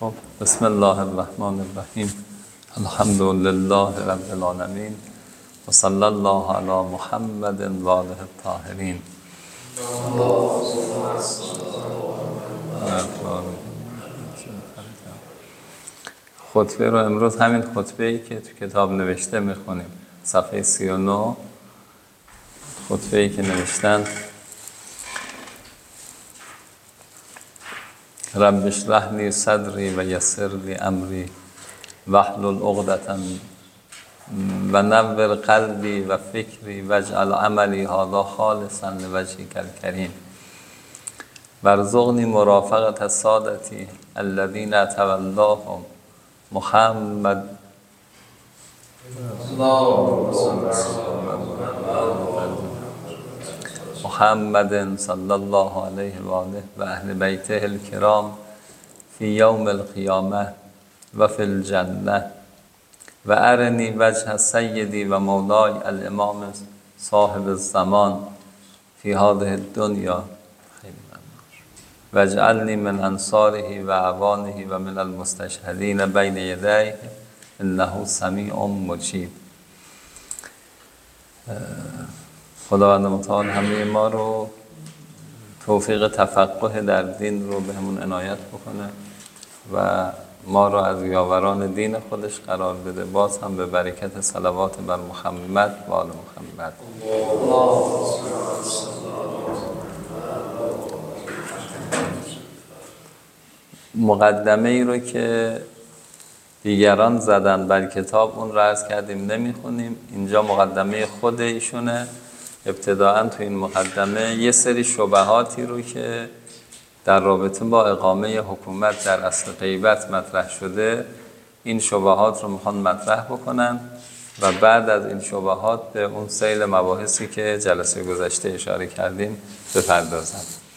خب بسم الله الرحمن الرحیم. الحمد لله رب العالمین و صلی الله علی محمد و آله الطاهرین. خطبه رو امروز همین خطبه‌ای که تو کتاب نوشته میخونیم، صفحه 39. خطبه‌ای که نوشتن: رب اشرح لی صدری و یسر لی امری واحلل عقدة و نور قلبی و فکری واجعل عملی هذا خالصا لوجهک الکریم وارزقنی مرافقة السادة الذین تولاهم محمد صلی الله علیه و آله و اهل بیته الکرام فی یوم القیامه و فی الجنه و ارنی وجه سیدی و مولای الامام صاحب الزمان فی هذه الدنیا و اجعلنی من انصاره و اعوانه و من المستشهدین بین یدیه انه سمیع مجیب. خداوند متعال همه ما رو توفیق تفقه در دین رو به همون عنایت بکنه و ما رو از یاوران دین خودش قرار بده. باز هم به برکت صلوات بر محمد و آل محمد. مقدمه ای رو که دیگران زدن بر کتاب اون رو عرض کردیم نمیخونیم. اینجا مقدمه خود ایشونه. ابتداعاً تو این مقدمه یه سری شبهاتی رو که در رابطه با اقامه حکومت در عصر غیبت مطرح شده، این شبهات رو میخوان مطرح بکنن و بعد از این شبهات به اون سیل مباحثی که جلسه گذشته اشاره کردیم بپردازن.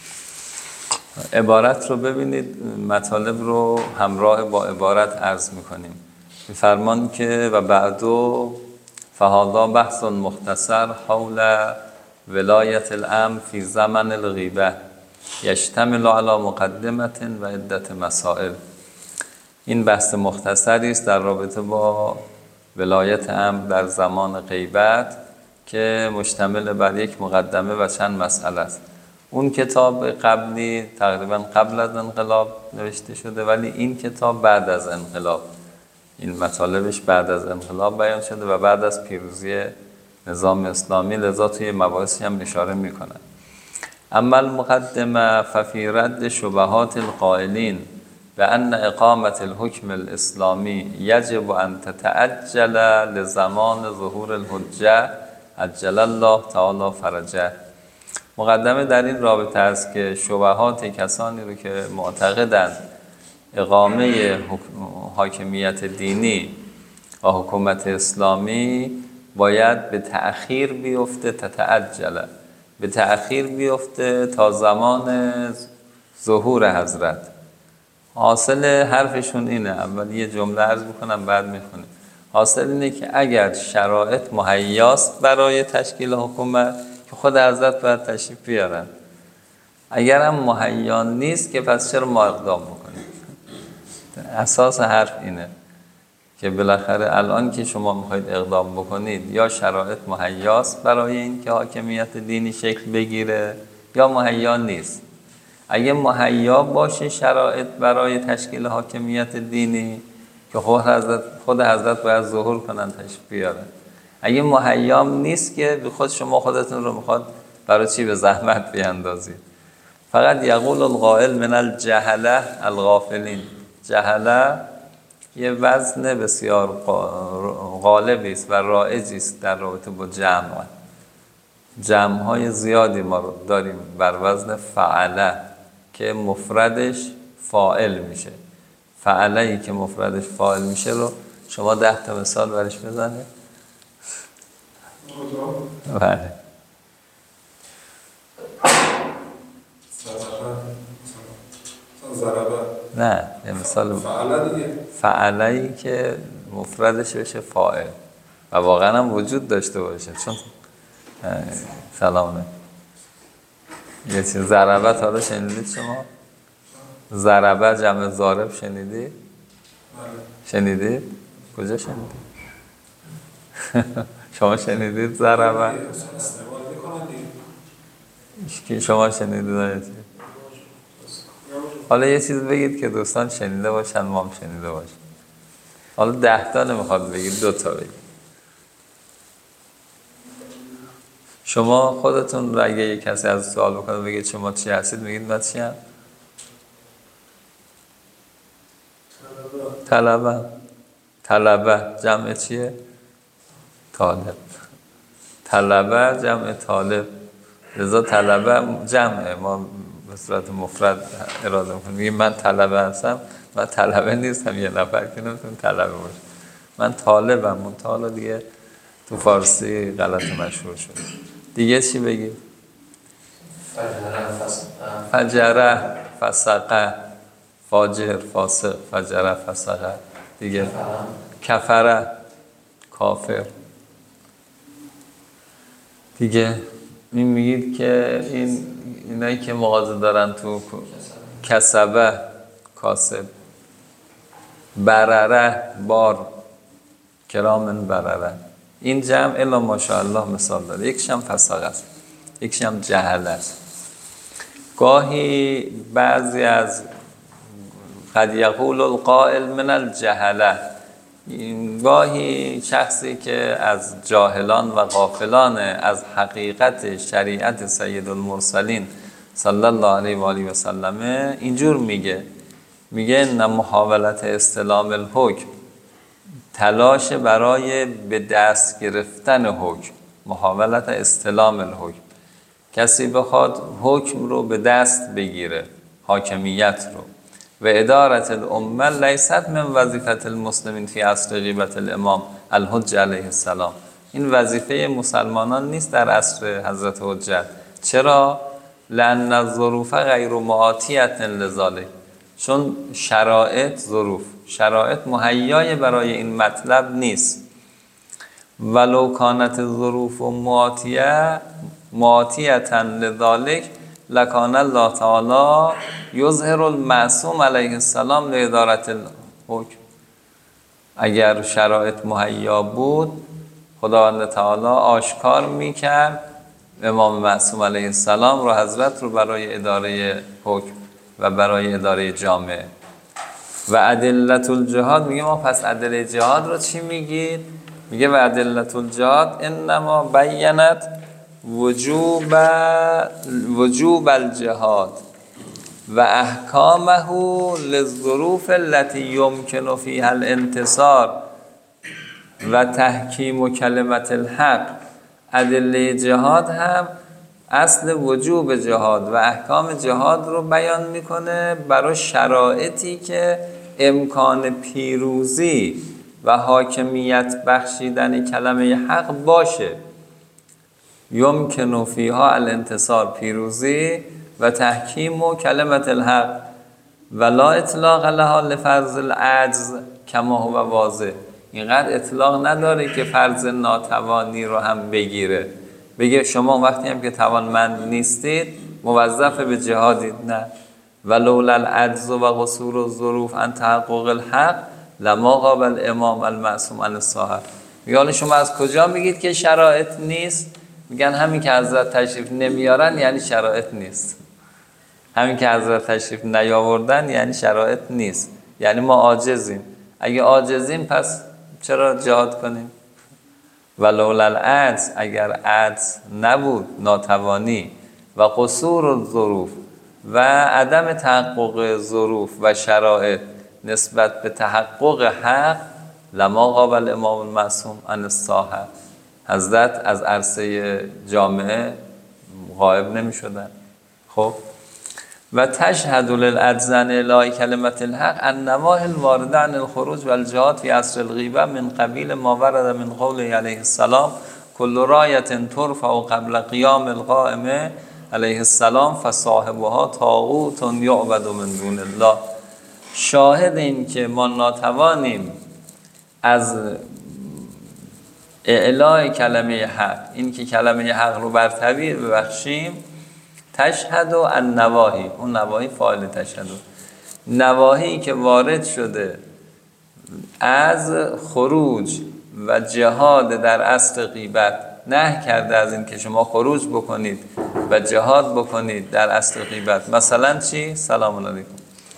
عبارت رو ببینید، مطالب رو همراه با عبارت عرض میکنیم. میفرمان که و بعدو فهذا بحث مختصر حول ولایت الامر فی زمن الغیبه یشتمل علی مقدمه و عدت مسائل. این بحث مختصری است در رابطه با ولایت امر در زمان غیبت که مشتمل بر یک مقدمه و چند مسئله است. اون کتاب قبلی تقریبا قبل از انقلاب نوشته شده، ولی این کتاب بعد از انقلاب، این مطالبش بعد از انقلاب بیان شده و بعد از پیروزی نظام اسلامی، لذا توی مباحثی هم اشاره میکنن. اما المقدمه ففی رد شبهات القائلین بأن اقامة الحکم الاسلامی یجب ان تتعجل لزمان ظهور الحجه عجل الله تعالی فرجه. مقدمه در این رابطه است که شبهات کسانی رو که معتقدند اقامه حاکمیت دینی و حکومت اسلامی باید به تأخیر بیفته، تتعجل، به تأخیر بیفته تا زمان ظهور حضرت. حاصل حرفشون اینه، اول یه جمله عرض میکنم بعد میخونیم. حاصل اینه که اگر شرایط مهیاست برای تشکیل حکومت که خود حضرت باید تشریف بیارن، اگر هم مهیا نیست که پس چرا ما اقدام بکنیم. اساس حرف اینه که بالاخره الان که شما میخواید اقدام بکنید یا شرایط مهیاست برای این که حاکمیت دینی شکل بگیره یا مهیا نیست. اگه مهیا باشه شرایط برای تشکیل حاکمیت دینی که خود حضرت باید ظهور کنن، تشریف بیارن. اگه مهیام نیست که به خود شما خودتون رو میخواد برای چی به زحمت بیاندازید. فقط یقول القائل من الجهله الغافلین. جهله یه وزن بسیار غالبی است و رایجی است در رابطه با جمع‌های زیادی ما داریم بر وزن فعله که مفردش فاعل میشه. فعله‌ای که مفردش فاعل میشه رو شما 10 تا مثال برش بزنید. بله. نه، یه مثال فعله‌ای که مفردش بشه فاعل و واقعا هم وجود داشته باشه. چون سلامه یه چیز ضربت حالا شنیدید شما؟ ضربه جمع ضارب شنیدی؟ شنیدی؟ کجا شنیدی؟ شما شنیدید ضربه؟ شما شنیدید آیتی؟ حالا یه چیز بگید که دوستان شنیده باشن، ما هم شنیده باشن. حالا 10 تا نمیخواد بگید، 2 تا بگید. شما خودتون رو اگه یک کسی از سوال بکنه بگید شما چی هستید، میگید من چی هم؟ طلبه. طلبه جمع چیه؟ طالب. طلبه جمع طالب. لذا طلبه جمعه، ما به صورت مفرد اراده میکنیم. میگیم من طلبه هستم، من طلبه نیستم، یه نفر که نمیتونه طلبه باشه. من طالبم. اون طالب دیگه تو فارسی غلط مشهور شد. دیگه چی بگیم؟ فجره، فسقه، فاجر، فاسق، فجره، فسقه. دیگه کفره، کافر. دیگه این میگید که اینایی که مغازه دارن تو کسبه، کاسب. برره، بار، کرامن برره. این جمع الا ماشاءالله مثال داره. یکیش هم فساقه است، یکیش هم جهل است. گاهی بعضی از قد یقول القائل من الجهله، گاهی شخصی که از جاهلان و غافلان از حقیقت شریعت سید المرسلین صلی الله علیه و آله و سلم اینجور میگه نه محاولت استلام الحکم، تلاش برای به دست گرفتن حکم، محاولت استلام الحکم. کسی بخواد حکم رو به دست بگیره، حاکمیت رو. و ادارت الامه لیست من وظیفت المسلمین فی عصر غیبت الامام الحجه علیه السلام. این وظیفه مسلمانان نیست در عصر حضرت حجت. چرا؟ لأن الظروف غیر معاطیة لذلک، چون شرایط مهیای برای این مطلب نیست. ولو کانت الظروف معاطیة لذلک لکان الله تعالی یظهر المعصوم علیه السلام لادارت الحکم. اگر شرایط مهیا بود خداوند تعالی آشکار میکرد امام معصوم علیه السلام رو، حضرت رو، برای اداره حکم و برای اداره جامعه. و ادلت الجهاد، میگه ما پس ادله جهاد رو چی میگید؟ میگه و ادلت الجهاد انما بینت وجوب الجهاد و احکامه للظروف التي يمكن فيها الانتصار و تحکیم کلمت الحق. ادله جهاد هم اصل وجوب جهاد و احکام جهاد رو بیان میکنه برای شرایطی که امکان پیروزی و حاکمیت بخشیدن کلمه حق باشه. یمکن فیها الانتصار، پیروزی، و تحکیم و کلمت الحق، ولا اطلاق لها لفرض العجز کما هو واضح. اینقدر اطلاق نداره که فرض ناتوانی رو هم بگیره، بگه شما وقتی هم که توانمند نیستید موظف به جهادید. نه، ولولا العجز و قصور الظروف عن تحقق الحق لما قابل امام المعصوم عن الساحه. میگه حالا شما از کجا میگید که شرایط نیست؟ میگن همین که حضرت تشریف نمیارن یعنی شرایط نیست، همین که حضرت تشریف نیاوردن یعنی شرایط نیست، یعنی ما عاجزیم. اگه عاجزیم پس چرا جهاد کنیم؟ ولولا العجز، اگر عجز نبود، ناتوانی، و قصور الظروف و عدم تحقق ظروف و شرایط نسبت به تحقق حق، لما قابل امام المعصوم عن الساحه، حضرت از عرصه جامعه غائب نمی شدن. خب و تشهد للعجزن الی کلمت الحق النواهی الوارده عن الخروج و الجهاد فی عصر الغیبه من قبیل ما ورد من قوله علیه السلام کل رایت ترفع قبل قیام القائم علیه السلام فصاحبها طاغوت یعبد من دون الله. شاهد این که ما ناتوانیم از اعلای کلمه حق، این که کلمه حق رو برتری ببخشیم، تشهد و النواهی، اون نواهی فاعل تشهد، نواهی که وارد شده از خروج و جهاد در اصل غیبت، نهی کرده از این که شما خروج بکنید و جهاد بکنید در اصل غیبت. مثلا چی؟ سلام علیکم.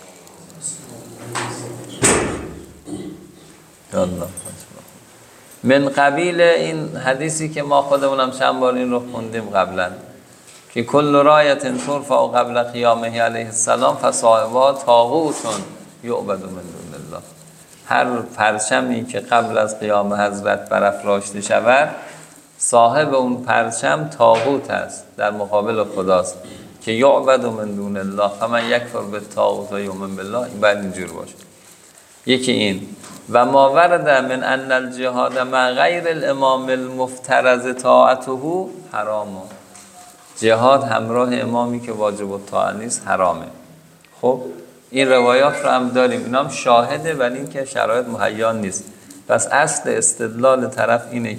من قبیل این حدیثی که ما خودمونم چند بار این رو خوندیم قبلا، که کل رایت ترفع قبل قیامه علیه السلام فصاحبها طاغوت یعبد من دون الله. هر پرچمی که قبل از قیام حضرت برافراشته شود، صاحب اون پرچم طاغوت است، در مقابل خداست که یعبد من دون الله. فمن یکفر بالطاغوت و یؤمن بالله، این باید اینجور باشه. یکی این. و ما ورد من ان الجهاد مع غیر الامام المفترض طاعته حرام. جهاد همراه امامی که واجب الطاعه نیست حرامه. خب این روایات رو هم داریم، اینا هم شاهده، ولی این که شرایط مهیا نیست. پس اصل استدلال طرف اینه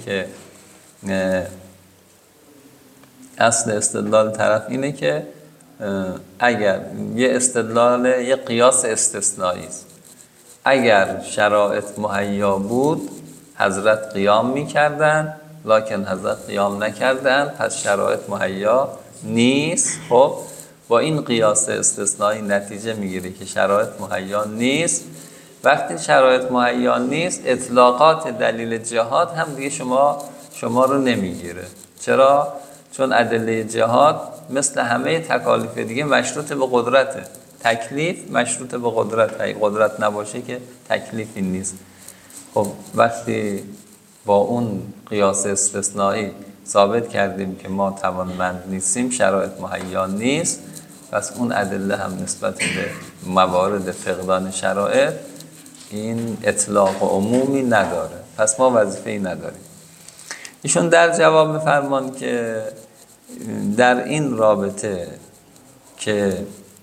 که اگر یه قیاس استثنایی است، اگر شرایط مهیا بود حضرت قیام می‌کردن، لکن حضرت قیام نکردن، پس شرایط مهیا نیست. خب با این قیاس استثنایی نتیجه میگیری که شرایط مهیا نیست. وقتی شرایط مهیا نیست، اطلاقات دلیل جهاد هم دیگه شما رو نمیگیره. چرا؟ چون ادله جهاد مثل همه تکالیف دیگه مشروط به قدرته. تکلیف مشروط به قدرت، اگه قدرت نباشه که تکلیفی نیست. خب وقتی با اون قیاس استثنایی ثابت کردیم که ما توانمند نیستیم، شرایط مهیا نیست، پس اون ادله هم نسبت به موارد فقدان شرایط این اطلاق عمومی نداره، پس ما وظیفه‌ای نداریم. ایشون در جواب می‌فرمان که در این رابطه که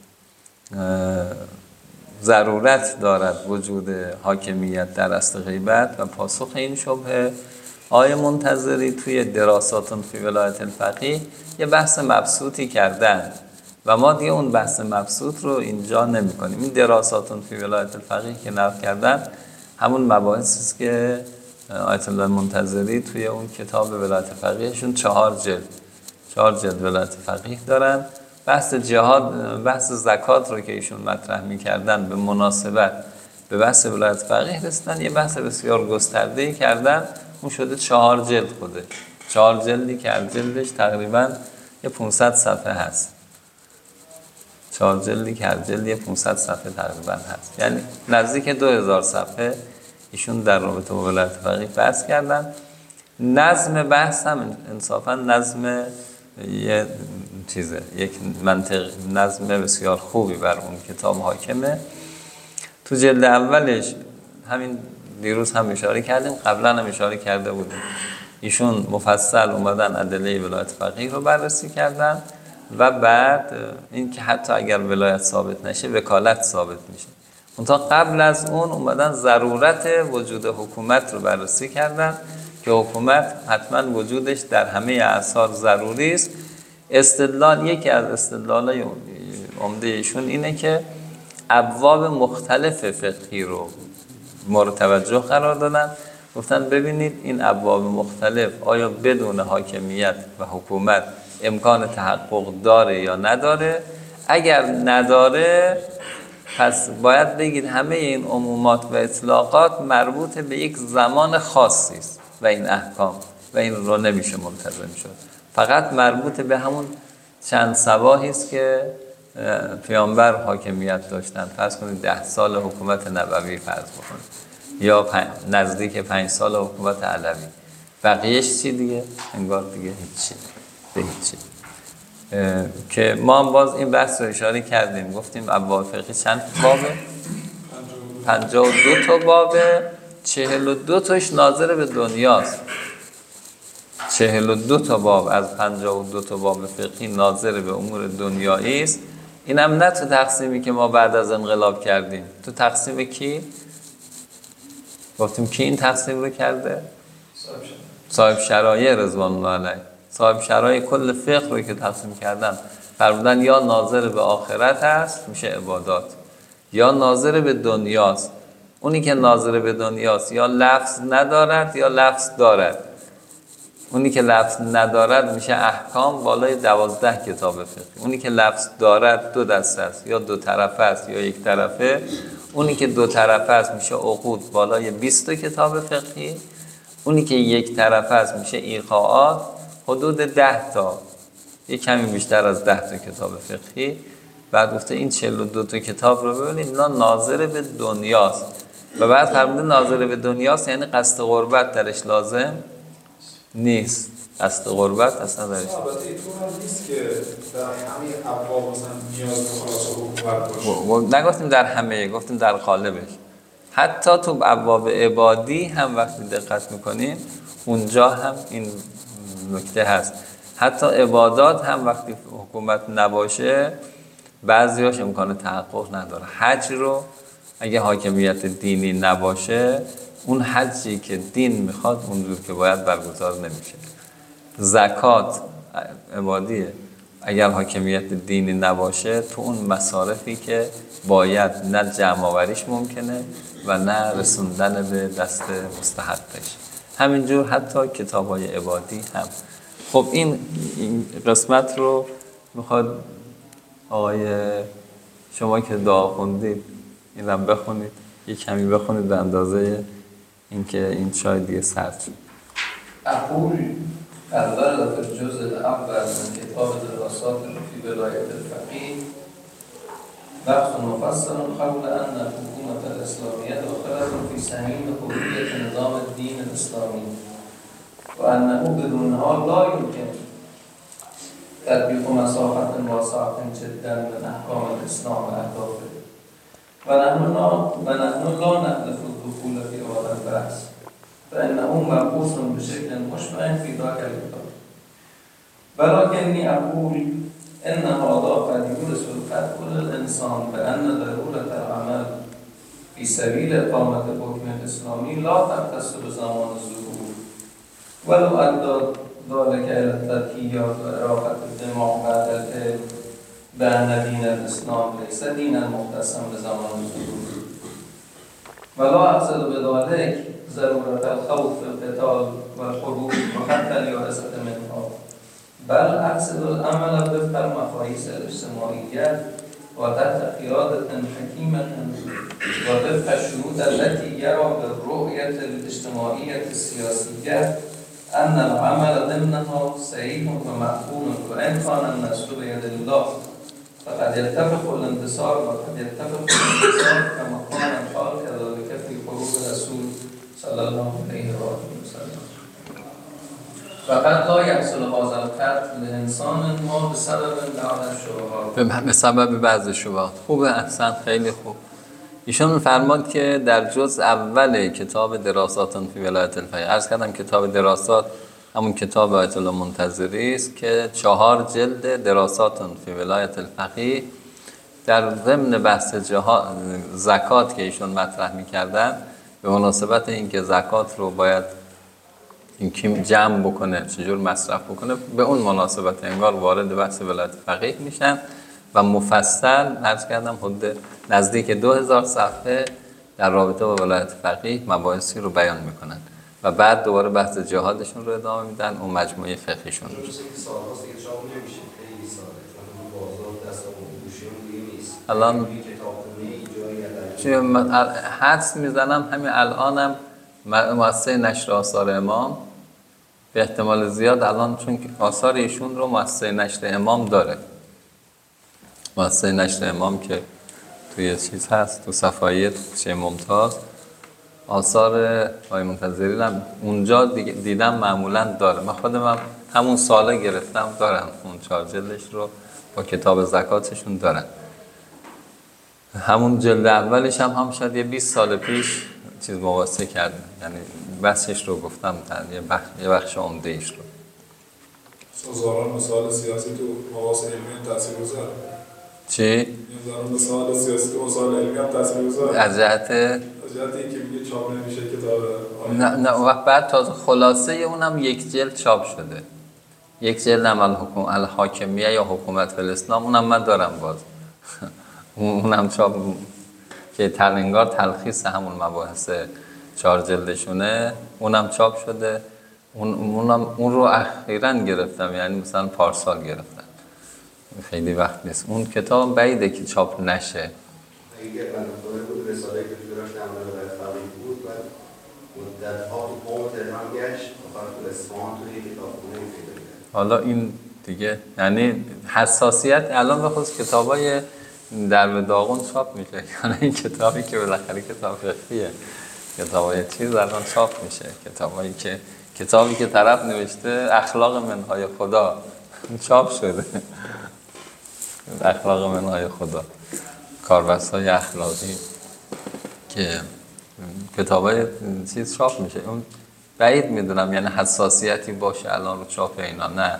ضرورت دارد وجود حاکمیت در اصل غیبت و پاسخ این شبهه، آقای منتظری توی دراسات فی ولایت الفقیه یه بحث مبسوطی کردن و ما دیگه اون بحث مبسوط رو اینجا نمی کنیم. این دراسات فی ولایت الفقیه که نقل کردن همون مباحثی است که آیت الله منتظری توی اون کتاب ولایت فقیهشون 4 جلد ولایت فقیه دارن. بحث جهاد، بحث زکات رو که ایشون مطرح می‌کردن به مناسبت به بحث ولایت فقیه رسیدن، یه بحث بسیار گسترده‌ای کردن، اون شده 4 جلد خوده. 4 جلدی که از جلدش تقریباً یه 500 صفحه هست. 4 جلدی که از جلد یه 500 صفحه تقریباً هست. یعنی نزدیک 2000 صفحه ایشون در رابطه با ولایت فقیه بحث کردن. نظم بحث هم انصافاً نظم یک منطق، نظم بسیار خوبی بر اون کتاب حاکمه. تو جلد اولش همین دیروز هم اشاره کردیم، قبلا هم اشاره کرده بودیم، ایشون مفصل اومدن ادله ولایت فقیه رو بررسی کردن و بعد این که حتی اگر ولایت ثابت نشه وکالت ثابت میشه. منتها قبل از اون اومدن ضرورت وجود حکومت رو بررسی کردن که حکومت حتما وجودش در همه اعصار ضروری است. یکی از استدلالای عمده ایشون اینه که ابواب مختلف فقهی رو مورد توجه قرار دادن. گفتن ببینید این ابواب مختلف آیا بدون حاکمیت و حکومت امکان تحقق داره یا نداره؟ اگر نداره پس باید بگید همه این عمومات و اطلاقات مربوط به یک زمان خاصی است و این احکام و این رو نمیشه ملتزم شد. فقط مربوط به همون چند صباحی است که پیامبر حاکمیت داشتن. فرض کنید 10 سال حکومت نبوی فرض بکنید، یا نزدیک 5 سال حکومت علوی. بقیهش چی دیگه؟ انگار دیگه هیچی به هیچی. که ما هم باز این بحث رو اشاره کردیم، گفتیم ابواب فقهی چند بابه؟ 52 تا بابه، 42 تاش ناظر به دنیاست. 42 تا باب از 52 تا باب فقهی ناظر به امور دنیایی است. اینم نه تو تقسیمی که ما بعد از انقلاب کردیم. تو تقسیم کی؟ گفتیم کی این تقسیم رو کرده؟ صاحب شرایع رضوان الله علیه. صاحب شرایع کل فقه رو که تقسیم کردن فرمودن یا ناظر به آخرت است میشه عبادات، یا ناظر به دنیاست. اونی که ناظر به دنیاست یا لفظ ندارد یا لفظ دارد. اونی که لفظ ندارد میشه احکام بالای 12 کتاب فقهی. اونی که لفظ دارد 2 دسته است، یا 2 طرفه است یا 1 طرفه. اونی که 2 طرفه است میشه عقود بالای 20 کتاب فقهی. اونی که 1 طرفه است میشه ایقاعات حدود 10 تا، یک کمی بیشتر از 10 تا کتاب فقهی. بعد گفته این 42 تا کتاب رو ببینید اینا ناظر به دنیاست. و بعد فرموده ناظر به دنیاست یعنی قصد غربت درش لازم نیست. قصد غربت اصلا درش البته اینطور هم نیست که در همه ابواب مثلا نیاز به خلاص حکومت باشه. نگفتیم در همه، گفتیم در قالبش. حتی تو ابواب عبادی هم وقتی دقت میکنیم اونجا هم این نکته هست. حتی عبادات هم وقتی حکومت نباشه بعضیاش امکان تحقق نداره. حج رو اگه حاکمیت دینی نباشه اون حجی که دین میخواد اونجور که باید برگزار نمیشه. زکات عبادیه، اگر حاکمیت دینی نباشه تو اون مصارفی که باید نه جمع آوریش ممکنه و نه رسوندن به دست مستحقش. همینجور حتی کتاب‌های عبادی هم. خب این قسمت رو میخواد آقای شما که دعا خوندید این هم بخونید، یک کمی بخونید به اندازه اینکه این شاید دیگه سرد شد. اقول الورد في الجزء الأول من كتاب الدراسات في ولاية الفقيه بحث مفصل حول أن الحكومة الإسلامية داخلة في صميم هوية نظام الدين الإسلامي وأنه بدونها لا يمكن تطبيق مساحة واسعة جدا من أحكام الإسلام وأهدافه ونحن لا نألف الدخول في هذا البحث فإنه مبحوث بشكل مشبع في ذاك الكتاب ولكني أقول إن هذا قد يورث الفتح للإنسان بأن ضرورة العمل في سبيل إقامة الحكم الإسلامي لا تختص بزمان الظهور ولو أدى ذلك إلى التذكيات وإراقة الدماء بعد العلم بأن دين الإسلام ليس دينا مختصا بزمان الظهور ولا أقصد بذلك ضرورة الخوف في القتال والحروب وحتى اليأس منها بل أقصد العمل وفق المقاييس الاجتماعية وتحت قيادة حكيمة ووفق الشروط التي يرى بالرؤية الاجتماعية السياسية أن العمل ضمنها صحيح ومقبول وإن كان النصر بيد الله فقد يتفق الانتصار وقد يتفق الانتصار كما كان الحال كذلك في حروب الرسول صلى الله عليه وسلم فقد لا يحصل هذا القتل لإنسان ما بسبب بعض الشبهات به سبب بعض شبهات. خوبه، احسن، خیلی خوب. ایشون می‌فرماد که در جزء اول کتاب دراسات فی ولایت الفقیه، عرض کردم کتاب دراسات همون کتاب آیت الله منتظری است که 4 جلد دراسات فی ولایت الفقیه در ضمن بحث زکات که ایشون مطرح می‌کردن به مناسبت اینکه زکات رو باید این کی جمع بکنه، چجور مصرف بکنه، به اون مناسبت انگار وارد بحث ولایت فقیه میشن و مفصل عرض کردم حدود نزدیک 2000 صفحه در رابطه با ولایت فقیه مباحثی رو بیان میکنن و بعد دوباره بحث جهادشون رو ادامه میدن اون مجموعه فقهیشون رو. الان حدس میزنم همین الانم مؤسسه نشر آثار امام به احتمال زیاد الان چون آثار ایشون رو مؤسسه نشر امام داره. مؤسسه نشر امام که توی چیز هست تو صفحه چه ممتاز آثار آقای منتظری هم اونجا دیدم معمولا داره. من خودم هم همون ساله گرفتم دارم اون 4 جلدش رو با کتاب زکاتشون دارن. همون جلد اولش هم شاید یه 20 سال پیش چیز مقایسه کردم، یعنی بحثش رو گفتم یه بخش عمده ایش رو. سازمان مسائل سیاسی تو مباحث علمی تاثیرگذار. چی؟ نظام مسائل سیاسی تو مسائل علمی هم تاثیرگذار. از جهت اینکه میگه چاپ نمیشه کتاب. نه وقت بعد تازه خلاصه اونم 1 جلد چاپ شده. 1 جلد هم الحاکمیه یا حکومت الاسلام اونم من دارم باز. اونم چاپ که انگار تلخیص همون مباحث 4 جلدشونه، اونم چاپ شده. اون رو اخیراً گرفتم، یعنی مثلا پارسال گرفتم، خیلی وقت نیست. اون کتاب بعیده که چاپ نشه. اگر من بود رساله که داشت عمل برای بود و مدت‌ها تو قم تهران گشت و تو اصفهان توی کتابخونه پیدا کرد. حالا این دیگه یعنی حساسیت الان به خصوص کتابای در به داغون چاپ میشه. یعنی این کتابی که بالاخره کتاب فقهیه، کتابای چیز الان چاپ میشه، کتابی که طرف نوشته اخلاق منهای خدا چاپ شده. اخلاق منهای خدا، کاربست‌های اخلاقی که کتابای چیز چاپ میشه. اون بعید میدونم یعنی حساسیتی باشه الان رو چاپ اینا، نه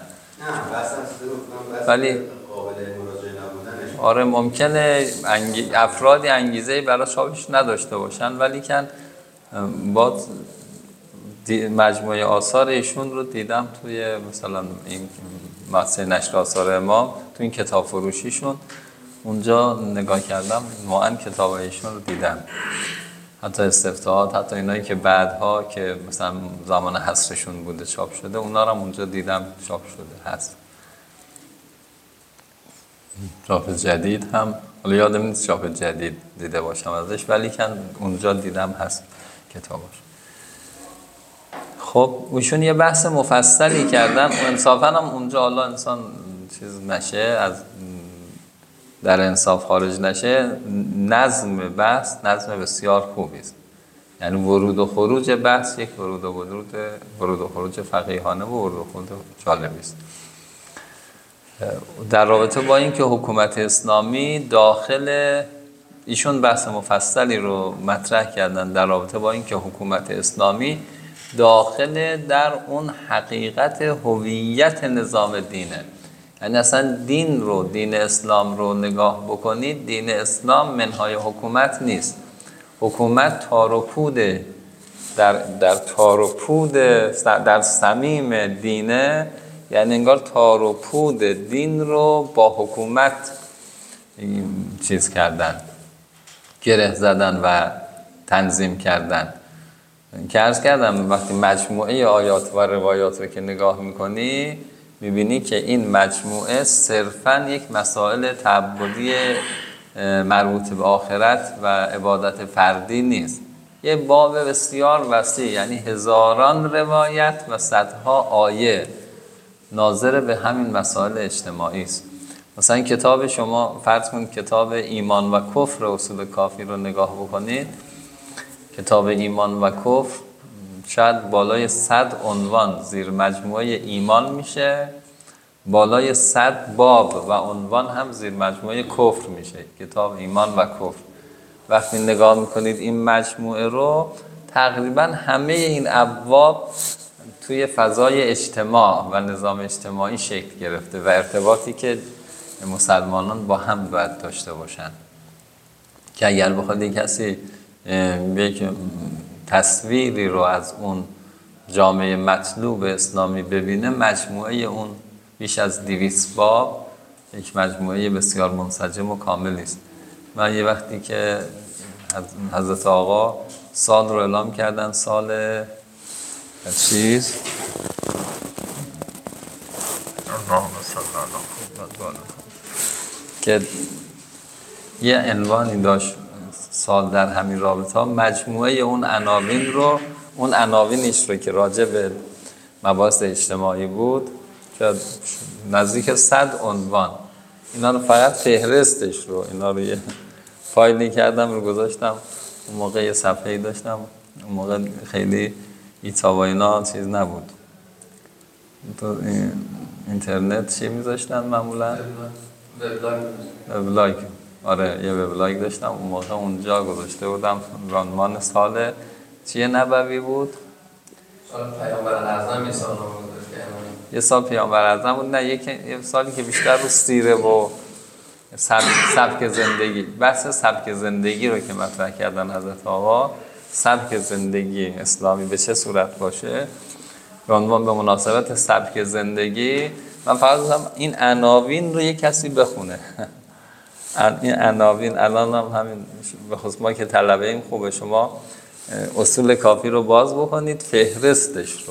ولی قابل مراجعه نبودنش. آره ممکنه افرادی انگیزه برای چاپش نداشته باشن، ولی کن با مجموعه آثار ایشون رو دیدم توی مثلا این مؤسسه نشر آثار امام، تو این کتاب فروشیشون اونجا نگاه کردم، واقعا کتاب ایشون رو دیدم، حتی استفتاحات، حتی اینایی که بعدها که مثلا زمان حصرشون بوده چاپ شده، اونا رو اونجا دیدم چاپ شده هست. چاپ جدید هم حالا یادم نیست چاپ جدید دیده باشم ازش، ولی کن اونجا دیدم هست کتاباش. خب ایشون یه بحث مفصلی کردن و انصافا هم اونجا حالا انسان چیز نشه، از در انصاف خارج نشه، نظم بحث نظم بسیار خوبی است. یعنی ورود و خروج بحث یک ورود و خروج فقیهانه و ورود و خروج جالبی است. در رابطه با اینکه حکومت اسلامی داخل، ایشون بحث مفصلی رو مطرح کردن در رابطه با اینکه حکومت اسلامی داخل در اون حقیقت هویت نظام دینه. یعنی اصلا دین اسلام رو نگاه بکنید، دین اسلام منهای حکومت نیست. حکومت تار و پوده، در تار و پود در صمیم دینه، یعنی انگار تار و پود دین رو با حکومت چیز کردن، گره زدن و تنظیم کردن. که عرض کردم وقتی مجموعه آیات و روایات رو که نگاه میکنی میبینی که این مجموعه صرفاً یک مسائل تعبدی مربوط به آخرت و عبادت فردی نیست. یه باب بسیار وسیع، یعنی هزاران روایت و صدها آیه ناظر به همین مسائل اجتماعی است. مثلا کتاب شما فرض کنید کتاب ایمان و کفر اصول کافی رو نگاه بکنید، کتاب ایمان و کفر شاید بالای 100 عنوان زیر مجموعه ایمان میشه، بالای 100 باب و عنوان هم زیر مجموعه کفر میشه. کتاب ایمان و کفر وقتی نگاه میکنید این مجموعه رو، تقریبا همه این ابواب توی فضای اجتماع و نظام اجتماعی شکل گرفته و ارتباطی که مسلمانان با هم باید داشته باشن. که اگر بخواد کسی یک تصویری رو از اون جامعه مطلوب اسلامی ببینه، مجموعه اون بیش از 200 باب یک مجموعه بسیار منسجم و کاملی است. من یه وقتی که حضرت آقا سال رو اعلام کردن، سال چیز که یه عنوانی داشت سال در همین رابطه، مجموعه اون عناوینش رو که راجع به مباحث اجتماعی بود که نزدیک 100 عنوان، اینا رو فقط فهرستش رو، اینا رو یه فایلی کردم رو گذاشتم. اون موقع یه صفحه‌ای داشتم، اون موقع خیلی ایتا و اینا چیز نبود، تو اینترنت چی میذاشتن معمولا؟ وبلاگ. آره یه وبلاگ داشتم اون موقع، اونجا گذاشته بودم عنوان سال چیه نبوی بود؟ سال پیامبر اعظم یه سال یه سال پیامبر اعظم بود، نه یه سالی که بیشتر رو سیره و سبک زندگی، بحث سبک زندگی رو که مطرح کردن حضرت آقا، سبک زندگی اسلامی به چه صورت باشه، به عنوان به مناسبت سبک زندگی. من فقط گفتم این عناوین رو یه کسی بخونه این عناوین الان هم همین به خصوص ما که طلبه ایم خوبه شما اصول کافی رو باز بکنید، فهرستش رو،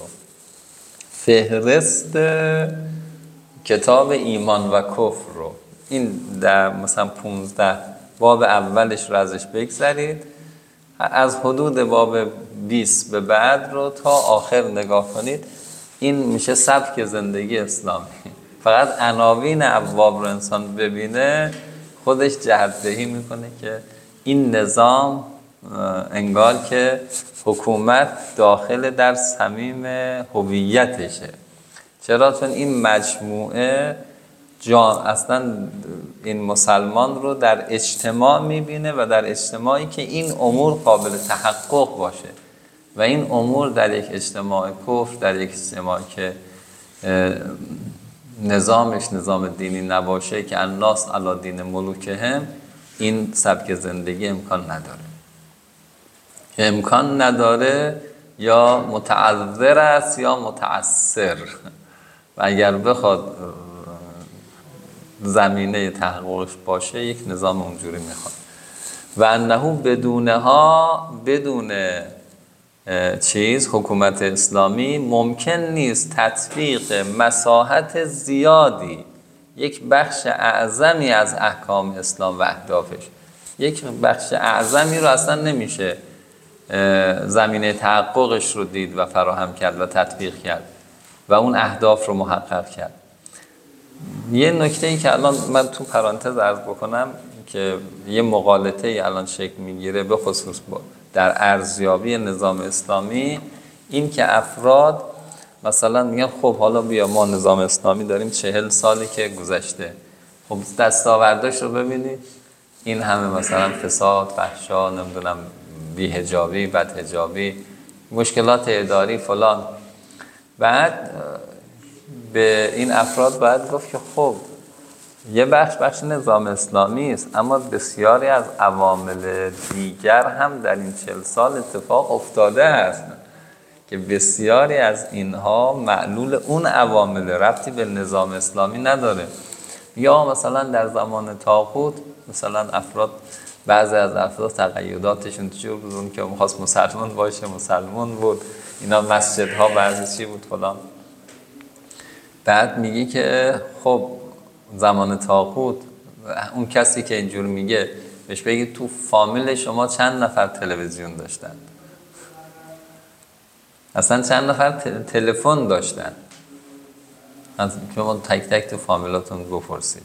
فهرست کتاب ایمان و کفر رو، این در مثلا 15 باب اولش رو ازش بگذارید، از حدود باب 20 به بعد رو تا آخر نگاه کنید. این میشه سبک زندگی اسلامی. فقط عناوین ابواب رو انسان ببینه خودش جهت‌دهی میکنه که این نظام انگار که حکومت داخل در صمیم هویتشه. چرا؟ چون این مجموعه اصلا این مسلمان رو در اجتماع میبینه و در اجتماعی که این امور قابل تحقق باشه و این امور در یک اجتماع کفر، در یک اجتماعی که نظامش نظام دینی نباشه که الناس علی دین ملوکهم، این سبک زندگی امکان نداره. که امکان نداره یا متعذر است یا متعثر، و اگر بخواد زمینه تحققش باشه یک نظام اونجوری میخواد. و انه بدونها، بدون حکومت اسلامی ممکن نیست تطبیق مساحت زیادی، یک بخش اعظمی از احکام اسلام و اهدافش، یک بخش اعظمی رو اصلا نمیشه زمینه تحققش رو دید و فراهم کرد و تطبیق کرد و اون اهداف رو محقق کرد. یه نکته ای که الان من تو پرانتز عرض بکنم که یه مغالطه ای الان شکل میگیره به خصوص در ارزیابی نظام اسلامی، این که افراد مثلا میگن خب حالا بیا ما نظام اسلامی داریم 40 سالی که گذشته، خب دستاورداش رو ببینید، این همه مثلا فساد، فحشا، نمیدونم بی‌حجابی، بدحجابی، مشکلات اداری فلان. بعد به این افراد باید گفت که خب یه بخش نظام اسلامی است، اما بسیاری از عوامل دیگر هم در این 40 سال اتفاق افتاده است که بسیاری از اینها معلول اون عوامل، ربطی به نظام اسلامی نداره. یا مثلا در زمان طاغوت مثلا بعضی از افراد تقیداتشون چجور بود که می‌خواست مسلمان باشه مسلمان بود، اینا مسجدها بعضی چی بود فلان. بعد میگی که خب زمان طاغوت اون کسی که اینجور میگه بهش بگی تو فامیل شما چند نفر تلویزیون داشتن، اصلا چند نفر تلفن داشتن، شما تک تک تو فامیلاتون بپرسید.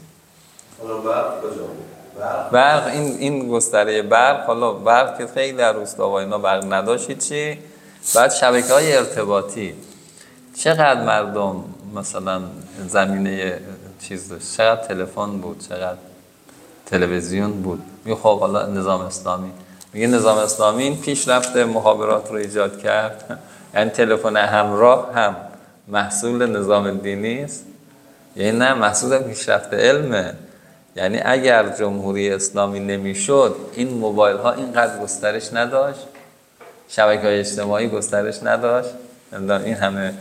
برق این گستره برق، حالا برق که خیلی در روستا و اینا برق نداشتید چی؟ بعد شبکه‌های ارتباطی، چقدر مردم مثلا زمینه چیز داشت، چقدر تلفن بود، چقدر تلویزیون بود. میگه خب حالا نظام اسلامی، میگه نظام اسلامی این پیشرفت مخابرات رو ایجاد کرد، یعنی تلفن همراه هم محصول نظام دینی است، یعنی نه محصول پیشرفت علمه. یعنی اگر جمهوری اسلامی نمیشد این موبایل ها اینقدر گسترش نداشت، شبکه‌های اجتماعی گسترش نداشت، این همه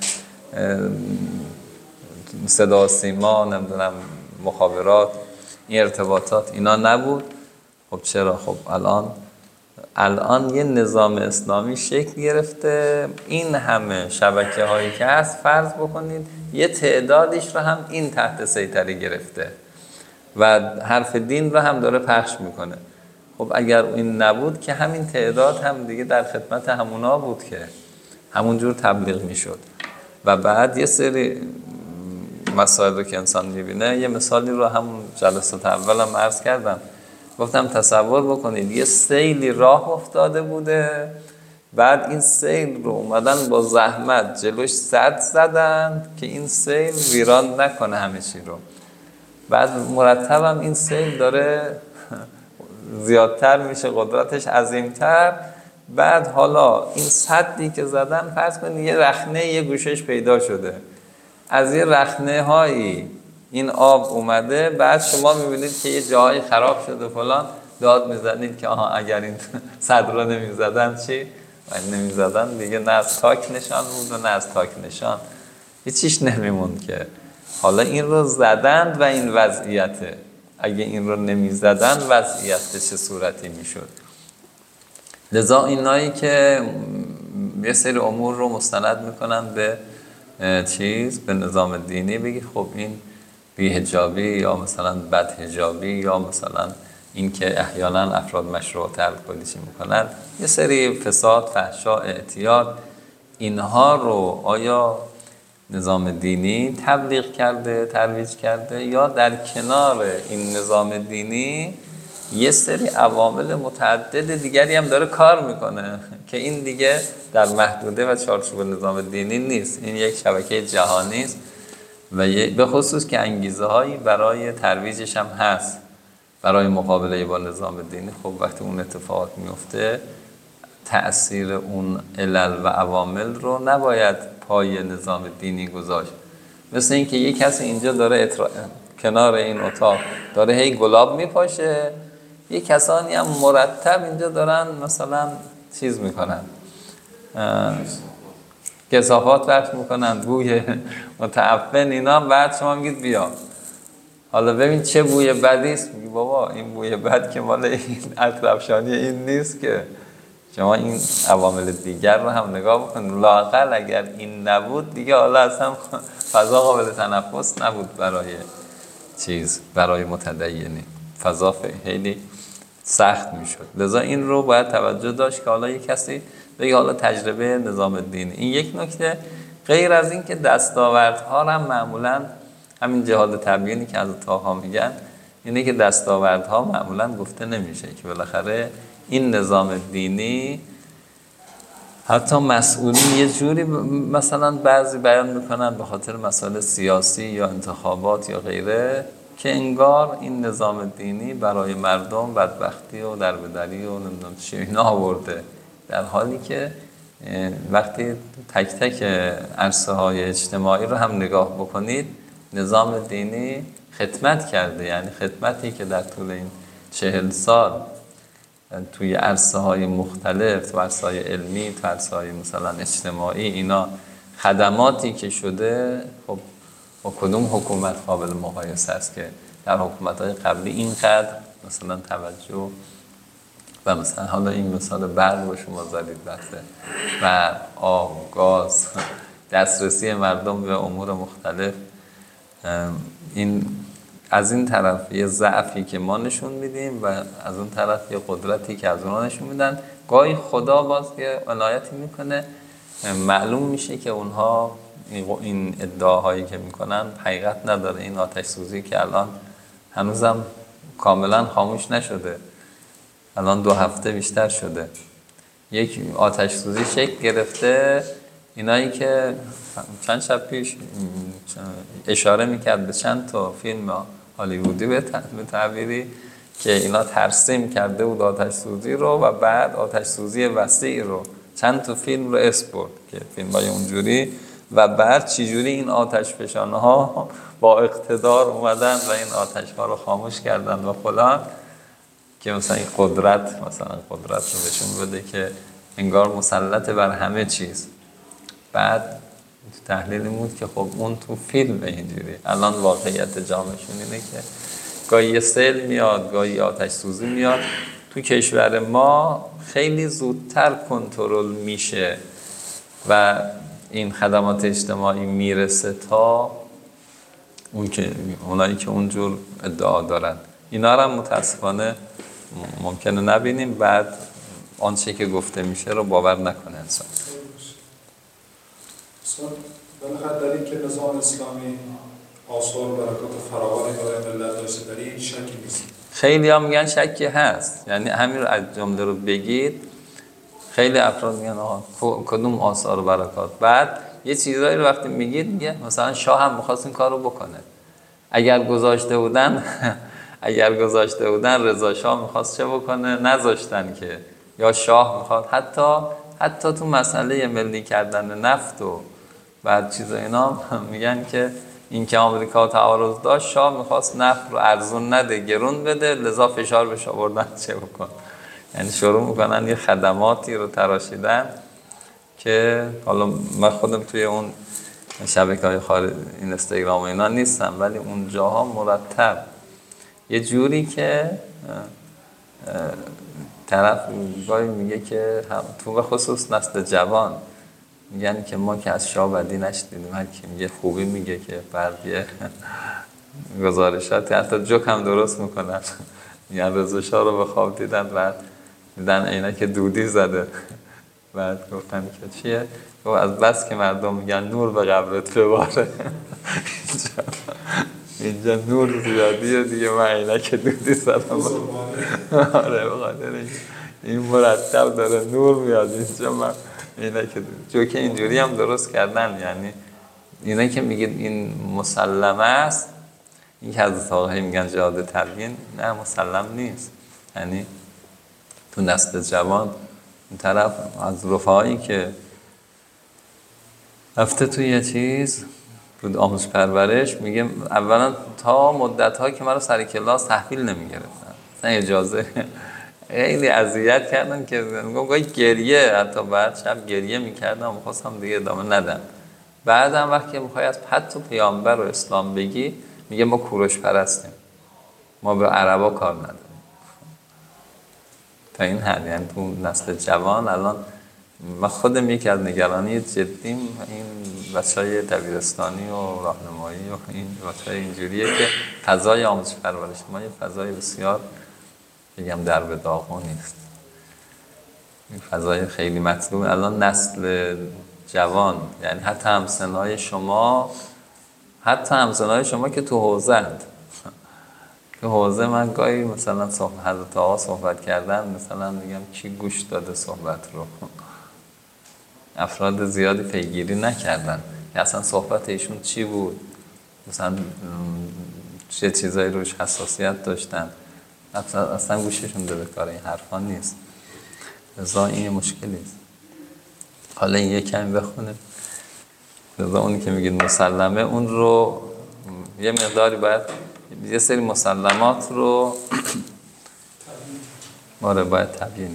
صدا و سیما، نمیدونم مخابرات، این ارتباطات اینا نبود. خب چرا؟ خب الان یه نظام اسلامی شکل گرفته، این همه شبکه هایی که هست فرض بکنید یه تعدادیش رو هم این تحت سیطره گرفته و حرف دین رو هم داره پخش میکنه. خب اگر این نبود که همین تعداد هم دیگه در خدمت همونا بود که همونجور تبلیغ میشد. و بعد یه سری مسائل رو که انسان میبینه، یه مثالی رو همون جلسات اولم عرض کردم، گفتم تصور بکنید یه سیلی راه افتاده بوده، بعد این سیل رو اومدن با زحمت جلوش سد زدن که این سیل ویران نکنه همه چی رو. بعد مرتب هم این سیل داره زیادتر میشه، قدرتش عظیمتر. بعد حالا این سدی که زدن فرض کنید یه رخنه یه گوشش پیدا شده، از یه رخنه هایی این آب اومده، بعد شما میبینید که یه جایی خراب شده فلان، داد میزنید که آها اگر این سد رو نمیزدن چی؟ و نمیزدن دیگه نه از تاک نشان بود و نه از تاک نشان هیچیش نمیموند که. حالا این رو زدند و این وضعیته. اگه این رو نمیزدن وضعیت به چه صورتی میشد. لذا اینایی که یه سری امور رو مستند میکنن به به نظام دینی، بگی خب این بی‌حجابی یا مثلا بدحجابی یا مثلا این که احیانا افراد مشروعات الکلیشی میکنن، یه سری فساد، فحشا، اعتیاد، اینها رو آیا نظام دینی تبلیغ کرده، ترویج کرده، یا در کنار این نظام دینی یه سری عوامل متعدد دیگری هم داره کار میکنه که این دیگه در محدوده و چارچوب نظام دینی نیست، این یک شبکه جهانی است و به خصوص که انگیزه هایی برای ترویجش هم هست برای مقابله با نظام دینی. خب وقتی اون اتفاقات میفته تأثیر اون علل و عوامل رو نباید پای نظام دینی گذاشت. مثل این که یک کسی اینجا داره کنار این اتاق داره هی گلاب میپاشه، یک کسانی هم مرتب اینجا دارن مثلا چیز میکنن، کثافات پخش میکنن، بوی متعفن اینا، بعد شما میگید بیا حالا ببین چه بوی بدی است. میگی بابا این بوی بد که مال این اطرفشانی این نیست که، شما این عوامل دیگر رو هم نگاه بکنید. لااقل اگر این نبود دیگه حالا اصلا فضا قابل تنفس نبود برای متدینی، فضا خیلی سخت میشد. لذا این رو باید توجه داشت که حالا یک کسی بگه حالا تجربه نظام دینی. این یک نکته. غیر از این که دستاوردها هم معمولا همین جهاد تبیینی که از اتاقها میگن، اینه که دستاوردها معمولا گفته نمیشه که بالاخره این نظام دینی حتی مسئولین یه جوری مثلا بعضی بیان میکنن به خاطر مسائل سیاسی یا انتخابات یا غیره که انگار این نظام دینی برای مردم بدبختی و دربدری و نمیدونم چی اینا آورده، در حالی که وقتی تک تک عرصه های اجتماعی رو هم نگاه بکنید نظام دینی خدمت کرده. یعنی خدمتی که در طول این 40 سال توی عرصه های مختلف، تو عرصه های علمی، تو عرصه های مثلا اجتماعی، اینا خدماتی که شده، خب با کدوم حکومت قابل مقایسه است که در حکومت‌های قبلی اینقدر مثلا توجه و مثلا حالا این مثال برق رو شما زدید، بحثه برق، آب، گاز، دسترسی مردم به امور مختلف، این از این طرف یه ضعفی که ما نشون میدیم و از اون طرف یه قدرتی که از اونها نشون میدن. گاهی خدا باز یه عنایتی میکنه، معلوم میشه که اونها این ادعاهایی که میکنن حقیقت نداره. این آتش سوزی که الان هنوزم کاملا خاموش نشده، الان 2 هفته بیشتر شده، یک آتش سوزی شکل گرفته. اینایی که چند شب پیش اشاره میکرد به چند تا فیلم هالیوودی به تعبیری که اینا ترسیم کرده بود آتش سوزی رو و بعد آتش سوزی وسیع رو چند تا فیلم رو اسپورت که فیلم‌های اونجوری، و بعد چجوری این آتش فشانه ها با اقتدار اومدن و این آتش ها رو خاموش کردن و فلان، که مثلا این قدرت رو بهشون بده که انگار مسلط بر همه چیز. بعد تحلیلی بود که خب اون تو فیلم اینجوری، الان واقعیت جامعشون اینه که گاهی یه سیل میاد، گاهی آتش سوزی میاد. تو کشور ما خیلی زودتر کنترل میشه و این خدمات اجتماعی میرسه تا اونایی که اونجور ادعا دارن. اینا رو هم متاسفانه ممکنه نبینیم، بعد آنچه که گفته میشه رو باور نکنه انسان. بالاخره در این که نظام اسلامی آثار و برکات فراوانی برای ملت داشته، در این شکی نیست. خیلی ها میگن شکی هست، یعنی همین رو از جمله رو بگید خیلی افراد میگن آقا کدوم آثار و برکات. بعد یه چیزایی رو وقتی میگید میگه مثلا شاه هم میخواست این کار رو بکنه، اگر گذاشته بودن رضا شاه میخواست چه بکنه، نذاشتن که، یا شاه میخواد حتی تو مسئله ملی کردن نفت و بعد چیزا اینا میگن که این که آمریکا تعارض داشت، شاه میخواست نفت رو ارزون نده گرون بده، لذا فشار بهش آوردن چه بکن. یعنی شروع میکنن یه خدماتی رو تراشیدن که حالا من خودم توی اون شبکه‌های خارج اینستاگرام و اینا نیستم، ولی اون جاها مرتب یه جوری که طرف گاهی میگه که تو به خصوص نسل جوان میگن که ما که از شاه بدی نشدیدیم، هر کی میگه خوبی میگه که بردیه گزارشات حتی جوک هم درست میکنن، میگن رضا شاه رو به خواب دیدن، بعد دیدن عینک دودی زده، بعد گفتن که چیه؟ گفت از بس که مردم میگن نور به قبرت بباره اینجا نور زیادیه دیگه، من عینک دودی زدم. آره بخاطر این مرتب داره نور میاد اینجا، من عینک دودی. جوک اینجوری هم درست کردن، یعنی اینا که میگید این مسلمه است، این که حضرت آقایی میگن جهاد تبیین، نه مسلم نیست. یعنی تو نسل جوان این طرف از رفاهایی که رفته توی یه چیز بود آموزش پرورش، میگه اولا تا مدت ها که من رو سر کلاس تحویل نمیگرفتن، اصلا اجازه خیلی اذیت کردن که میگم گریه، حتی بعد شب گریه میکردم، میخواستم دیگه ادامه ندم. بعدم وقتی میخوای از پت و پیامبر و اسلام بگی، میگه ما کوروش پرستیم، ما به عربا کار نداریم. تا این حد، یعنی تو نسل جوان الان من خودم یکی از نگرانی جدیم این بچهای دبیرستانی و راهنمایی و این بچهای اینجوریه که فضای آموزش پرورش ما یه فضای بسیار بگم در به داغون نیست. این فضای خیلی مطلوب الان نسل جوان، یعنی حتی همسنای شما که تو حوزه‌اند، که حوزه من گاهی مثلا حضرت آقا صحبت کردن، مثلا میگم کی گوش داده صحبت رو، افراد زیادی پیگیری نکردن اصلا صحبت ایشون چی بود، مثلا چه چیزایی روش حساسیت داشتن، اصلا گوششون داده کار این حرفا نیست. لذا این مشکلی است. حالا این یک کمی بخونه، لذا اونی که میگید مسلمه، اون رو یه مقداری باید یه سری مسلمات رو باید تبیین.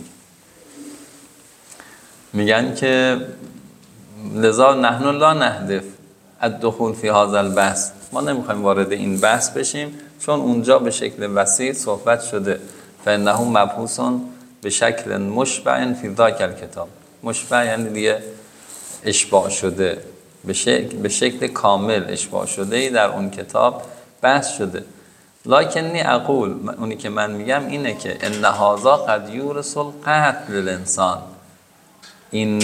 میگن که لذا نحن لا نهدف الدخول فی هذا البحث، ما نمیخوایم وارد این بحث بشیم چون اونجا به شکل وسیع صحبت شده. فانه مبحوث به شکل مشبع فی ذاک الکتاب، مشبع یعنی دیگه اشباع شده، به شکل کامل اشباع شده ای در اون کتاب بحث شده. لکنی اقول، اونی که من میگم اینه که ان هذا قد یورث القتل للانسان، این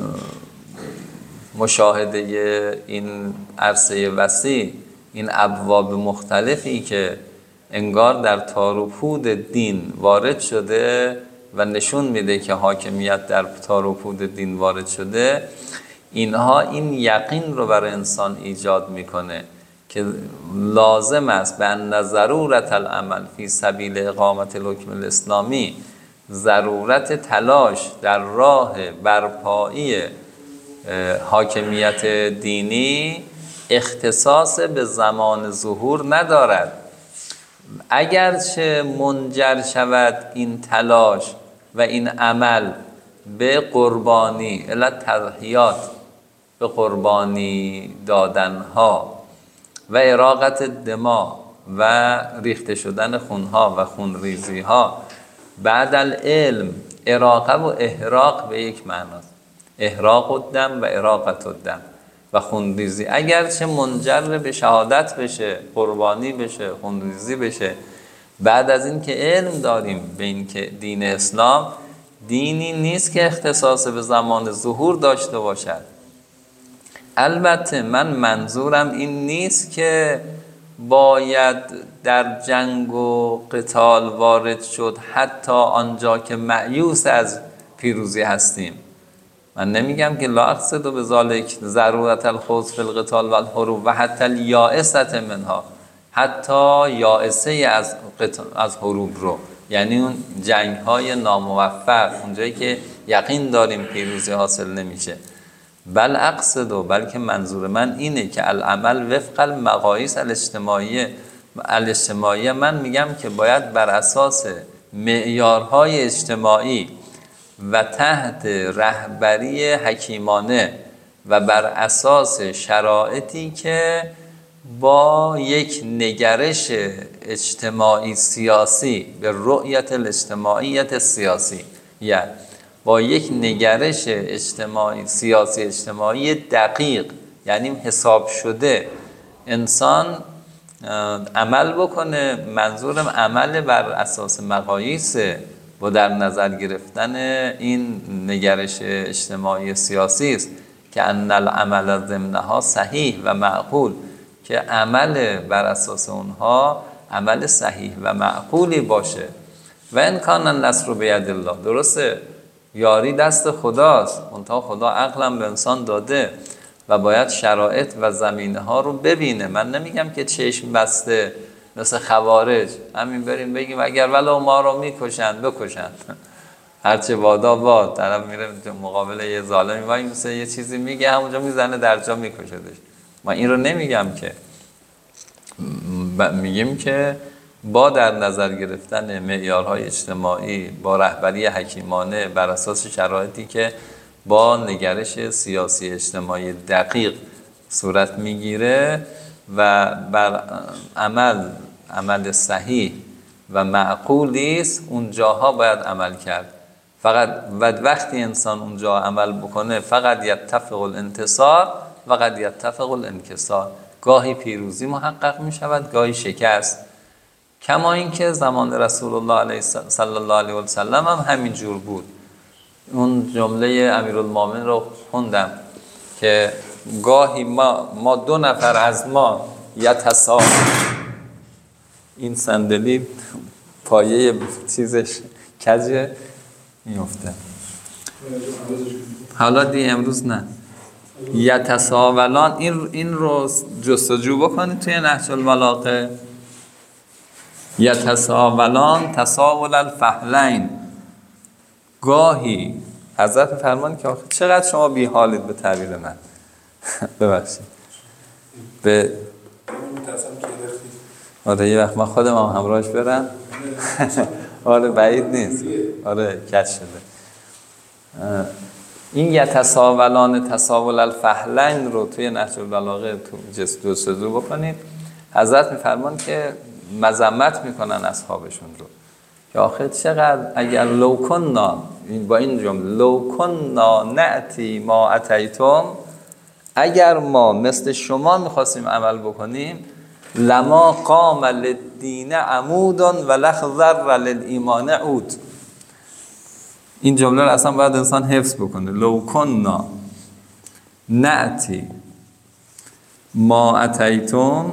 مشاهده این عرصه وسیع، این ابواب مختلفی که انگار در تار و پود دین وارد شده و نشون میده که حاکمیت در تار و پود دین وارد شده، اینها این یقین رو برای انسان ایجاد میکنه که لازم است به ان ضرورت العمل فی سبیل اقامت الحکم الاسلامی، ضرورت تلاش در راه برپایی حاکمیت دینی اختصاص به زمان ظهور ندارد. اگرچه منجر شود این تلاش و این عمل به قربانی علت تضحیات، به قربانی دادنها و اراقت دما و ریخته شدن خونها و خونریزیها، بعد العلم، اراقه و احراق به یک معناست، احراق الدم و اراقت الدم و خونریزی، اگرچه منجر به شهادت بشه، قربانی بشه، خونریزی بشه، بعد از این که علم داریم به این که دین اسلام دینی نیست که اختصاص به زمان ظهور داشته باشد. البته من منظورم این نیست که باید در جنگ و قتال وارد شد حتی آنجا که مأیوس از پیروزی هستیم. من نمیگم که لا اقصد به ذالک ضرورت الخوض فی القتال و الحروب و حتی الیائسة منها، حتی یائسه از حروب رو، یعنی اون جنگ های ناموفق، اونجایی که یقین داریم پیروزی حاصل نمیشه. بل بلکه منظور من اینه که العمل وفق المقاییس الاجتماعیه، من میگم که باید بر اساس معیارهای اجتماعی و تحت رهبری حکیمانه و بر اساس شرایطی که با یک نگرش اجتماعی سیاسی به رؤیت الاجتماعیت سیاسی، یعنی با یک نگرش اجتماعی سیاسی اجتماعی دقیق، یعنی حساب شده انسان عمل بکنه. منظورم عمل بر اساس مقاییس و در نظر گرفتن این نگرش اجتماعی سیاسی است که ان العمل ضمنها صحیح و معقول، که عمل بر اساس اونها عمل صحیح و معقولی باشه. و ان کان النصر بید الله، درسته یاری دست خداست، منتها خدا عقلم به انسان داده و باید شرایط و زمینه ها رو ببینه. من نمیگم که چشم بسته مثل خوارج همین بریم بگیم اگر ولو ما رو میکشن بکشن، هرچه بادا باد، طرف میره مقابل یه ظالمی وای مثل یه چیزی میگه همونجا میزنه در جا میکشدش. ما این رو نمیگم که، میگیم که با در نظر گرفتن معیارهای اجتماعی با رهبری حکیمانه بر اساس شرایطی که با نگرش سیاسی اجتماعی دقیق صورت میگیره و بر عمل صحیح و معقولی است، اونجاها باید عمل کرد. فقط وقتی انسان اونجا عمل بکنه فقط یتفق الانتصار و قد یتفق الانکسار، گاهی پیروزی محقق می شود گاهی شکست. کما اینکه زمان رسول الله علیه صلی الله علیه و سلم هم همین جور بود. اون جمله امیرالمومنین رو خوندم که گاهی ما دو نفر از ما این صندلی پایه چیزش کجه میفته، حالا امروز نه، یتساولان، این رو جستجو بکنید توی نهج البلاغه. یتساولان تساول الفحلین، گاهی حضرت فرمان که آخه چقدر شما بی حالید به تعبیر من ببخشید به آره یه وقت من خودم هم همراهش برم آره بعید نیست، آره کج شده. این یتساولان تساول الفحلین رو توی نهج البلاغه جستجو بکنید. حضرت میفرمان که مذمت میکنن اصحابشون رو که آخه چقدر اگر لو کننا، با این جمله لو کننا نأتی ما اتیتم، اگر ما مثل شما میخواستیم عمل بکنیم لما قام للدین عمود و لخضر للایمان عود. این جمله رو اصلا باید انسان حفظ بکنه. لو کننا نأتی ما اتیتم،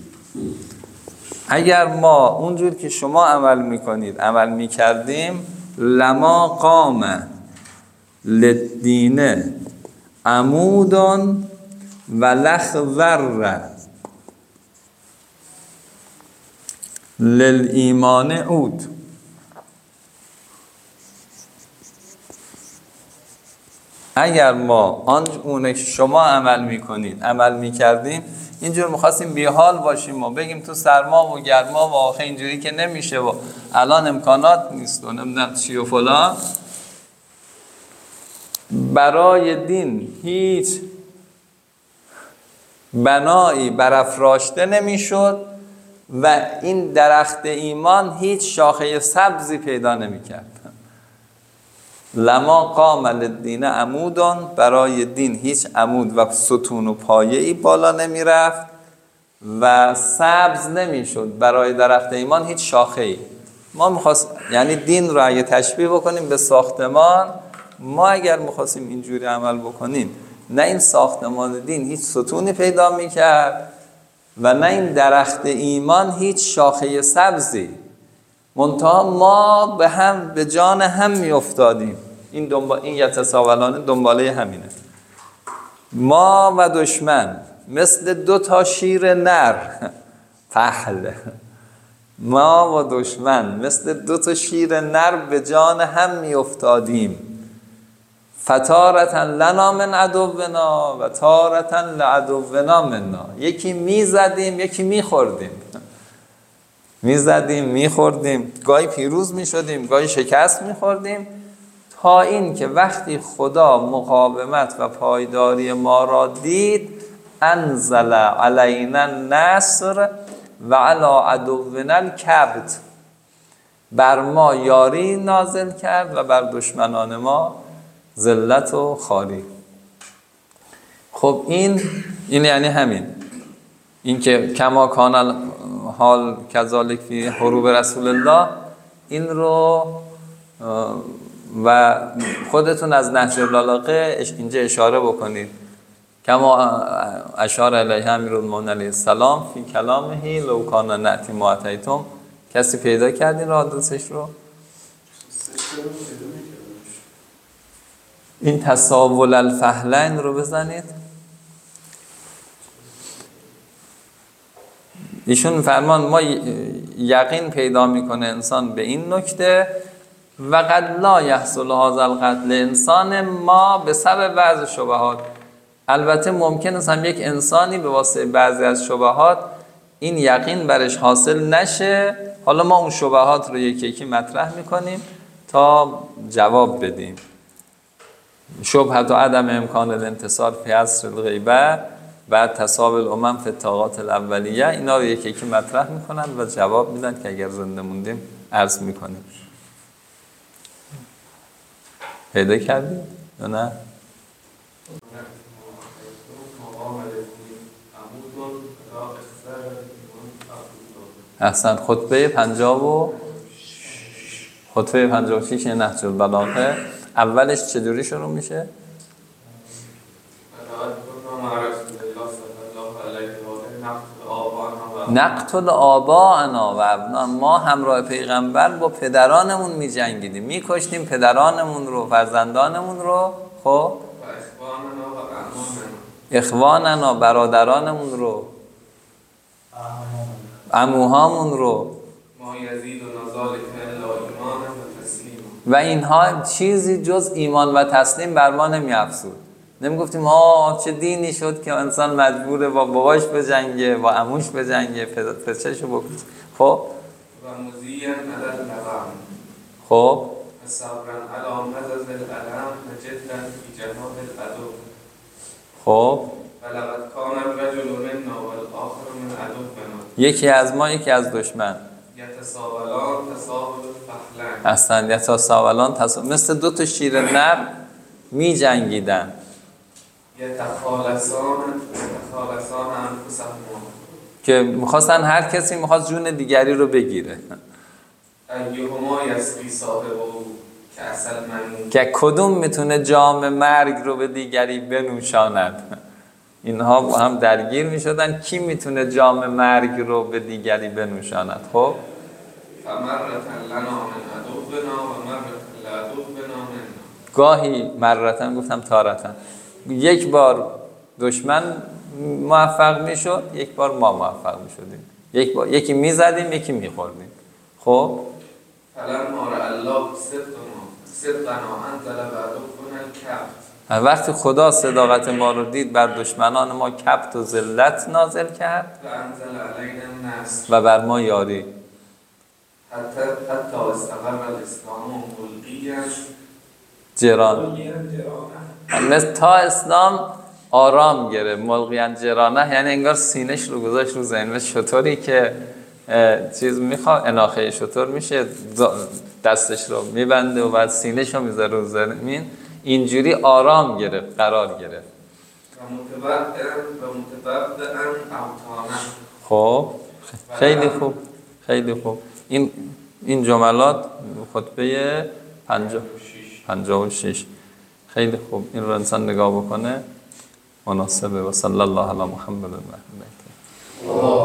اگر ما اونجور که شما عمل میکنید عمل میکردیم، لما قام للدین عمود و لخضر للایمان عود. اگر ما اونه که شما عمل میکنید عمل میکردیم، اینجور میخواستیم بیحال باشیم و بگیم تو سرما و گرما و آخه اینجوری که نمیشه و الان امکانات نیست و نمیدونم چی و فلان، برای دین هیچ بنایی برافراشته نمیشد و این درخت ایمان هیچ شاخه سبزی پیدا نمیکرد. لما قام للدین عمودان، برای دین هیچ عمود و ستون و پایه‌ای بالا نمی رفت و سبز نمی شد. برای درخت ایمان هیچ شاخه‌ای. ما می‌خواست، یعنی دین رو اگه تشبیه بکنیم به ساختمان، ما اگر می‌خواستیم اینجوری عمل بکنیم، نه این ساختمان دین هیچ ستونی پیدا می‌کرد و نه این درخت ایمان هیچ شاخه سبزی، منتها ما به جان هم می‌افتادیم. این یتساولانه دنباله همینه. ما و دشمن مثل دو تا شیر نر فحل، ما و دشمن مثل دو تا شیر نر به جان هم می افتادیم. فتارتا لنا من عدونا و تارتا لعدونا منا، یکی می زدیم یکی می خوردیم، می زدیم می خوردیم، گاهی پیروز می شدیم گاهی شکست می خوردیم، تا این که وقتی خدا مقاومت و پایداری ما را دید انزل علینا النصر و علی عدونا الکبت. بر ما یاری نازل کرد و بر دشمنان ما ذلت و خواری. خب این یعنی همین، این که کما کان حال کذالک فی حروب رسول الله، این رو و خودتون از نهج البلاغه اینجا اشاره بکنید. کما اشار الیه امیرالمومنین علیه السلام فی کلامه لو کان نأتی ما اتیتم. کسی پیدا کردین را آدرسش رو؟ این تساول الفحلین رو بزنید. ایشون فرمان ما یقین پیدا میکنه انسان به این نکته و قد لا یحصل هذا القتل انسان ما به سبب بعض شبهات. البته ممکن است هم یک انسانی به واسطه بعضی از شبهات این یقین برش حاصل نشه. حالا ما اون شبهات رو یکی یکی مطرح میکنیم تا جواب بدیم. شبهت و عدم امکان الانتصار فی عصر الغیبه، بعد تساوی الامم فی الطاغات الاولیه، اینا رو یکی یکی مطرح میکنن و جواب میدن که اگر زنده موندیم عرض میکنیم. پیدا کردید یا نه؟ احسن. خطبه 56 نهج البلاغه اولش چجوری شروع میشه؟ نقتل آباءنا و ابناءنا، ما همراه پیغمبر با پدرانمون میجنگیدیم، میکشتیم پدرانمون رو، فرزندانمون رو. خب اخواننا، برادرانمون رو، عموهامون رو. ما یزید و ذلک الا ایمان و تسلیم. و اینها چیزی جز ایمان و تسلیم بر ما نمی‌افزود. نمیگفتیم چه دینی شد که انسان مجبوره با باباش بجنگه، با عموش بجنگه، پسرشو بکشه. خب و مزیّن علی النظام. خب صبرا علی مزز الالم و جدا فی جناب العدو. خب ولقد کان الرجل منا والآخر من عدونا. یکی از ما یکی از دشمن. یتساولان تساول الفحلین. اصلا یتساولان مثل دو تا شیر نر می جنگیدن. یتخالصان انفسهم. که میخواستن، هر کسی میخواست جون دیگری رو بگیره. ایهما یسقی صاحبه کأس المنون. که کدوم میتونه جام مرگ رو به دیگری بنوشاند. اینها با هم درگیر میشدن کی میتونه جام مرگ رو به دیگری بنوشاند. خب فمرة لنا من عدونا و مرة لعدونا منا. گاهی مرتن، گفتم تارتن، یک بار دشمن موفق میشد، یک بار ما موفق میشدیم. یکی میزدیم یکی میخوردیم. خب فلما رأى الله صدقنا انزل بعدنا الكبت. وقتی خدا صداقت ما رو دید، بر دشمنان ما کبت و ذلت نازل کرد و انزل علینا النصر و بر ما یاری. حتی استقر الاسلام ملقیا جران، مثل تا اسلام آرام گرفت. ملقیان جرانه یعنی انگار سینش رو گذاشت رو زمین، مثل شطوری که چیز میخواد، اناخه شطور میشه، دستش رو میبنده و بعد سینش رو میذاره رو زمین، اینجوری آرام گرفت، قرار گرفت. و متبدعا اوطانا. خب خیلی خوب، خیلی خوب. این جملات خطبه 56 خیلی خوب. این رو انسان نگاه بکنه مناسبه. و صلی الله علی محمد و